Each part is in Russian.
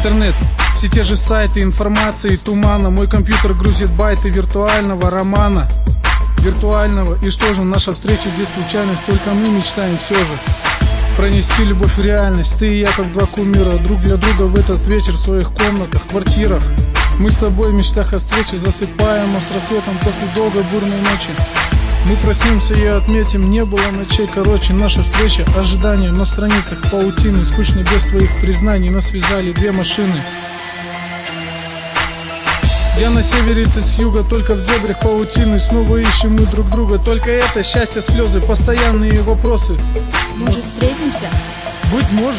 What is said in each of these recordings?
Интернет, все те же сайты, информации, тумана. Мой компьютер грузит байты виртуального романа. Виртуального. И что же, наша встреча здесь случайность. Только мы мечтаем все же пронести любовь в реальность. Ты и я как два кумира, друг для друга в этот вечер. В своих комнатах, квартирах. Мы с тобой в мечтах о встрече засыпаем, а с рассветом после долгой бурной ночи мы проснемся и отметим, не было ночей короче. Наша встреча, ожидание на страницах паутины. Скучно без твоих признаний, нас связали две машины. Я на севере, ты с юга, только в дебрях паутины. Снова ищем мы друг друга, только это счастье, слезы, постоянные вопросы. Может, встретимся? Быть может.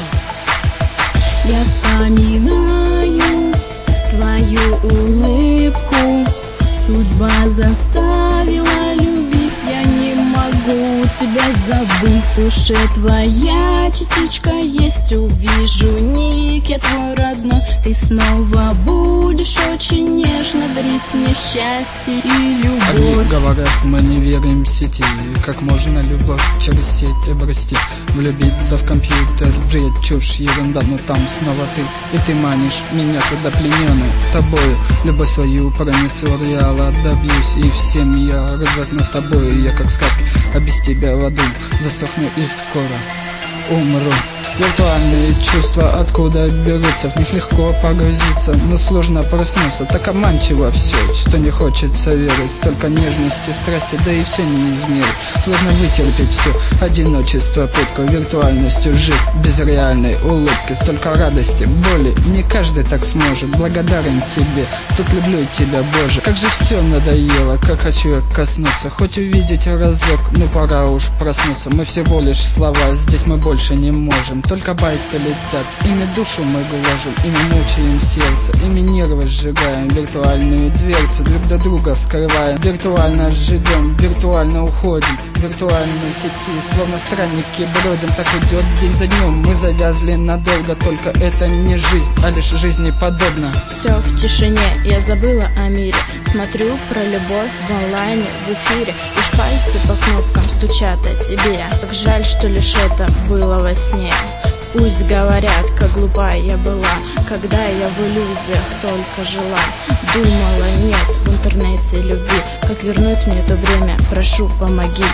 Я вспоминаю твою улыбку, судьба заставила любить, я не могу тебя забыть. Уж твоя частичка есть, увижу ник, я твой родной. Ты снова будешь очень нежно дарить мне счастье и любовь. Они говорят, мы не верим в сети. Как можно любовь через сеть обрасти? Влюбиться в компьютер, бред, чушь, ерунда. Но там снова ты, и ты манишь меня туда плененный тобою. Любовь свою пронесу, реала добьюсь, и всем я разверну с тобою. Я как в сказке, а без тебя в аду засохну и скоро умру. Виртуальные чувства откуда берутся, в них легко погрузиться, но сложно проснуться. Так обманчиво все, что не хочется верить. Столько нежности, страсти, да и все не измерить. Сложно вытерпеть все, одиночество, пытку, виртуальностью жить без реальной улыбки. Столько радости, боли, не каждый так сможет. Благодарен тебе, тут люблю тебя, Боже. Как же все надоело, как хочу я коснуться, хоть увидеть разок, но пора уж проснуться. Мы всего лишь слова, здесь мы больше не можем. Только байты летят, ими душу мы гложем, ими мучаем сердце, ими нервы сжигаем. Виртуальную дверцу друг до друга вскрываем. Виртуально живем, виртуально уходим. В виртуальной сети, словно странники бродим. Так идет день за днем, мы завязли надолго. Только это не жизнь, а лишь жизни подобно. Все в тишине, я забыла о мире. Смотрю про любовь в онлайне, в эфире. Лишь пальцы по кнопкам стучат о тебе. Как жаль, что лишь это было во сне. Пусть говорят, как глупа я была, когда я в иллюзиях только жила. Думала, нет в интернете любви. Как вернуть мне то время, прошу, помоги.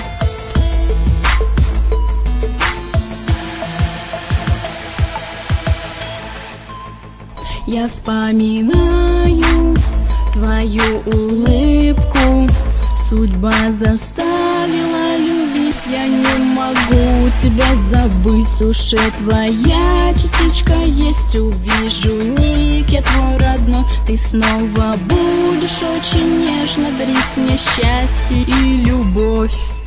Я вспоминаю твою улыбку, судьба заставила любить, я не могу тебя забыть. Уж твоя частичка есть, увижу ник, я твой родной. Ты снова будешь очень нежно дарить мне счастье и любовь.